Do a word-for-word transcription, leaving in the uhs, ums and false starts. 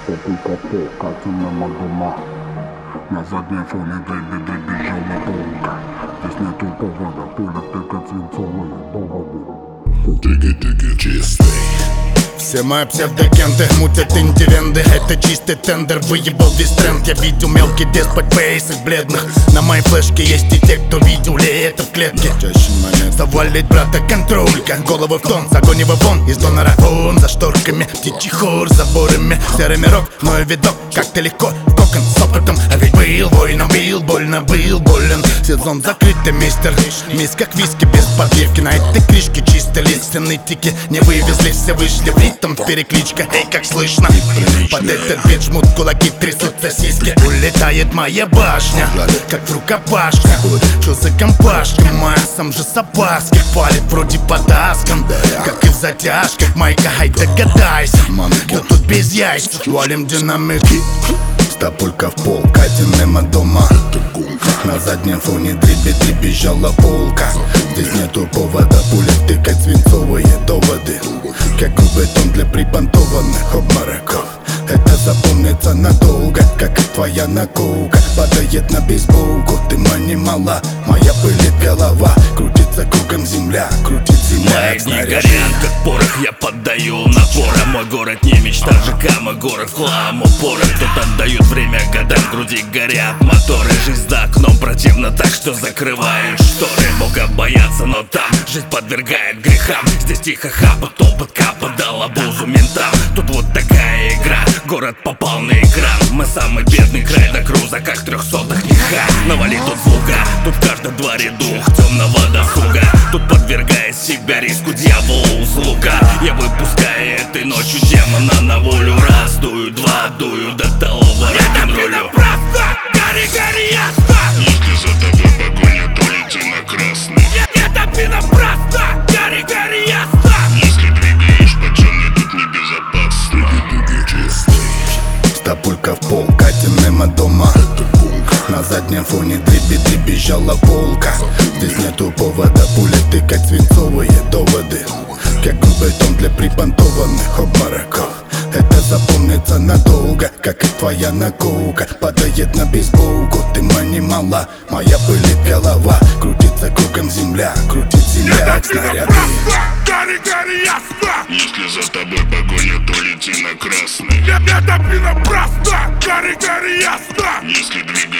Только полка темного дома. На заднем фоне дребезжала полка. Здесь нету повода, пуля тыкает свинцовые доводы. Тыги-тыги чистый. Все мои псевдокенты мутят инди-венды. Это чистый тендер, выебал весь тренд. Я видел мелкий деспот фейсов бледных. На моей флешке есть и те, кто видел это в клетке. Завалить брата контролька, головы в тон, огонь его вон из донора. Вон за шторками, птичий хор, заборами. Серый мирок, но и видок, как-то легко в кокон с опытом. А ведь был война, бил, больно, был болен. Сезон закрытый, мистер. Мисс как виски без подливки. На этой крышке чисто лиственные тики. Не вывезли, все вышли в ритм, перекличка. Эй, как слышно? Под этот бит жмут кулаки, трясутся сиськи. Улетает моя башня, как в рукопашке. Что за компашка, моя сам же с опаски. Палит вроде потаскан, как и в затяжках. Майка, ай, догадайся, кто тут без яиц? Валим динамики. Стопулька в пол, катим мимо дома. На заднем фоне дребезжала полка. Здесь нету повода, пуля втыкать свинцовые доводы. Как бетон для припонтованных обмороков. Это запомнится надолго, как и твоя наколка. Падает на бейсболку, ты мани мала. Моя пылит голова, крутится кругом земля. Крутит земля, мои дни горят, как порох, я поддаю напора. Мой город не мечта, ЖК, мой город хлам, упора. Тут отдают время годам, в груди горят моторы. Жизнь за окном противно так, что закрывают шторы. Бога боятся, но там жизнь подвергает грехам. Здесь тихо хапа, топот капа, дал обузу ментам. Тут вот такая игра, город попал на экран. Мы самый бедный край до круза, как трехсотых лиха. Навали тут звука, тут в каждом дворе дух темного досуга. Тут подвергая себя риску дьяволу услуга. Я выпускаю этой ночью демона на волю. Раз, дую, два, дую до того рок-н-роллю. Гори, гори, ясно! Если за тобой погоня, то лети на красный. Это пенопласта! Гори, гори, ясно! Если двигаешь по черной, тут небезопасно. Тыги-тыги чистый. Стопулька в пол, катим мимо дома. На заднем фоне дребезжала полка. Здесь нету повода, пуля тыкать свинцовые доводы. Как бетон для припонтованных обмороков. Это запомнится надолго, как и твоя наколка. Падает на бейсболку, ты мани мала. Моя пылит голова, крутится кругом земля. Крутит земля, как снаряды. Гори, гори, ясно! Если за тобой погоня, то лети на красный. Это пенопласта! Гори, гори, ясно! Если двигаешь